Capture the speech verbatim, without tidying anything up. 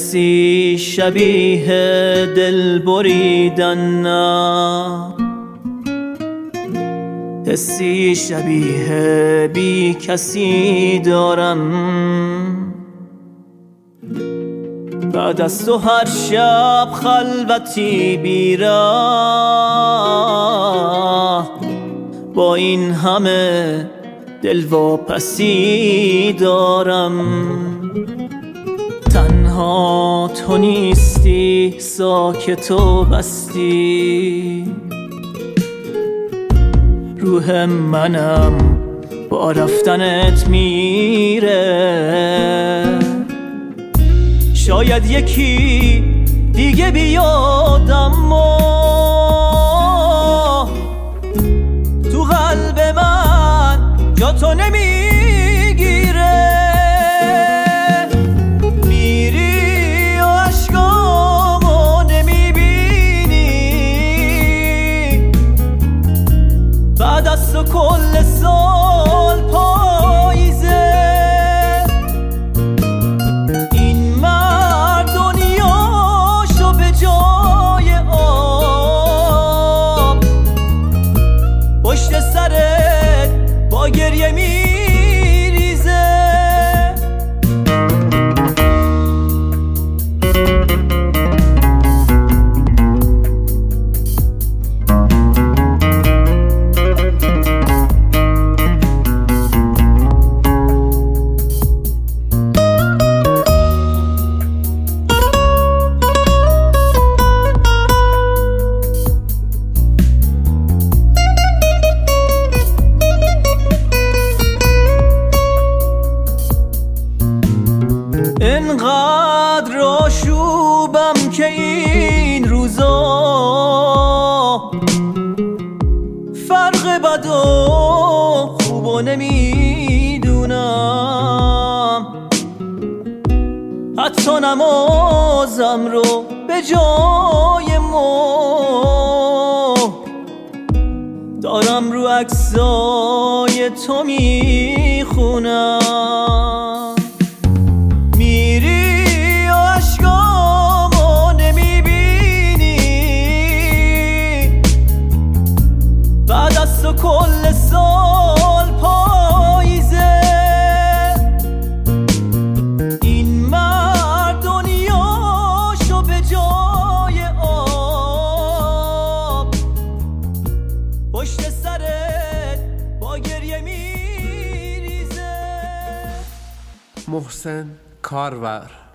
حسی شبیه دل بریدن نه، حسی شبیه بی کسی دارم. بعد از تو هر شب خلوتی بیراه، با این همه دل واپسی دارم. تنها تو نیستی، ساکت و بستی، روح منم با رفتنت میره. شاید یکی دیگه بیاد اما تو قلب من جا تو نمیگیره. میری و عشقامو نمیبینی، بعد از تو کل سال پاییزه. این مرد دنیاشو به جای آب پشت سرت با گریه میریزه. انقدر آشوبم که این روزا فرق بد و خوبو نمیدونم. حتی نمازم رو به جای مهر دارم رو عکسای تو میخونم. میری و عشقامو نمیبینی، بعد از تو کل سال پاییزه. این مرد دنیاشو به جای آب پشت سرت با گریه میریزه. محسن کارور.